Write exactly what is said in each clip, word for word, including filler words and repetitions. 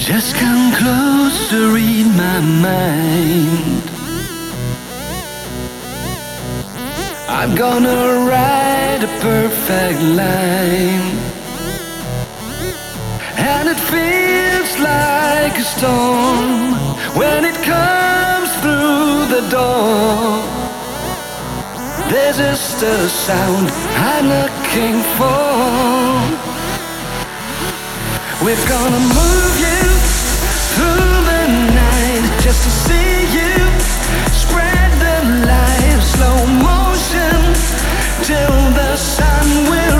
Just come close to read my mind. I'm gonna write a perfect line, and it feels like a storm when it comes through the door. There's just a sound I'm looking for. We're gonna move you through the night just to see you spread the light, slow motion till the sun will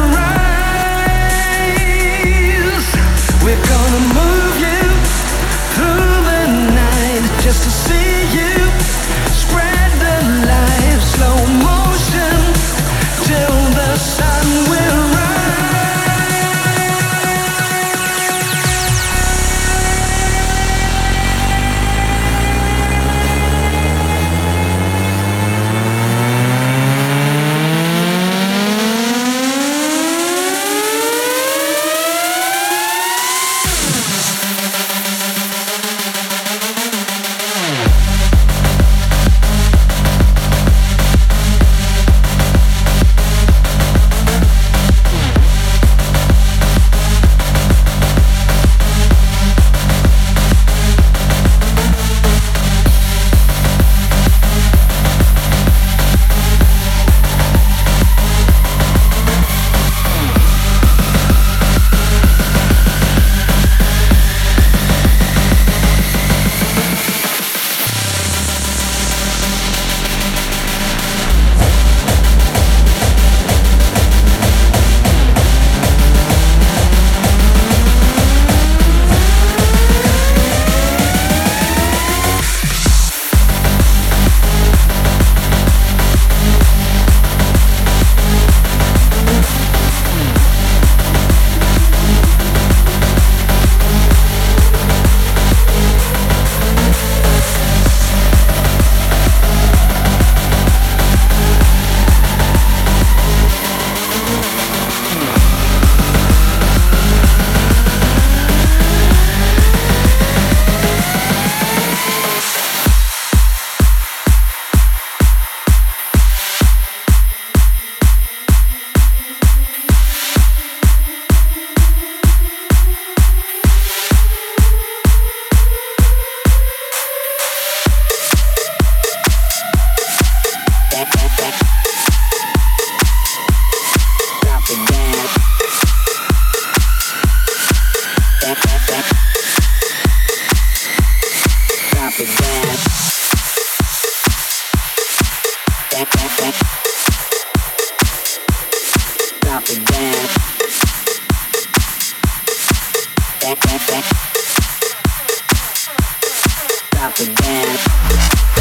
rise. We're gonna move you through the night just to see you spread the light, slow motion till the sun will rise. Stop the dance.